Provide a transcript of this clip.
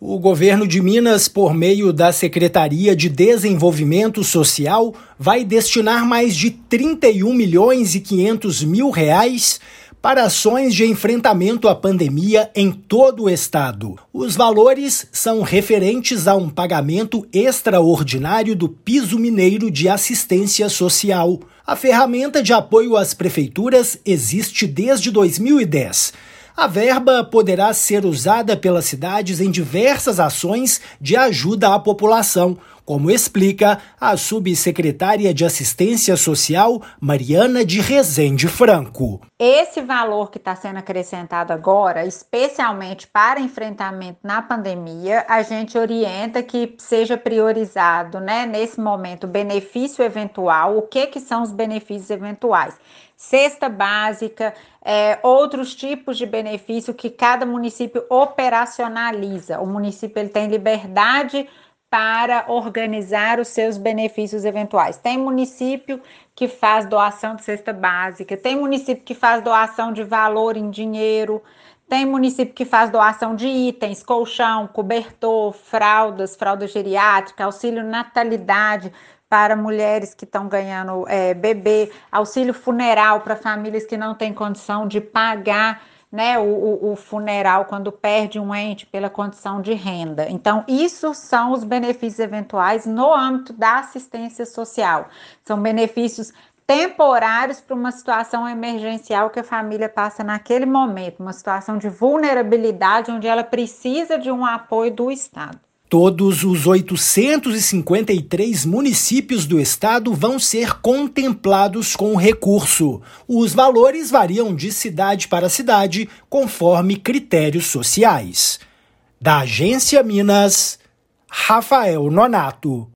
O governo de Minas, por meio da Secretaria de Desenvolvimento Social, vai destinar mais de 31.500.000 reais para ações de enfrentamento à pandemia em todo o estado. Os valores são referentes a um pagamento extraordinário do Piso Mineiro de Assistência Social. A ferramenta de apoio às prefeituras existe desde 2010. A verba poderá ser usada pelas cidades em diversas ações de ajuda à população, como explica a subsecretária de Assistência Social, Mariana de Rezende Franco. Esse valor que está sendo acrescentado agora, especialmente para enfrentamento na pandemia, a gente orienta que seja priorizado, nesse momento, o benefício eventual. O que são os benefícios eventuais? Cesta básica, outros tipos de benefício que cada município operacionaliza. O município ele tem liberdade para organizar os seus benefícios eventuais. Tem município que faz doação de cesta básica, tem município que faz doação de valor em dinheiro, tem município que faz doação de itens, colchão, cobertor, fralda geriátrica, auxílio natalidade para mulheres que estão ganhando bebê, auxílio funeral para famílias que não têm condição de pagar o funeral quando perde um ente pela condição de renda. Então, isso são os benefícios eventuais no âmbito da assistência social. São benefícios temporários para uma situação emergencial que a família passa naquele momento, uma situação de vulnerabilidade onde ela precisa de um apoio do Estado. Todos os 853 municípios do estado vão ser contemplados com o recurso. Os valores variam de cidade para cidade, conforme critérios sociais. Da Agência Minas, Rafael Nonato.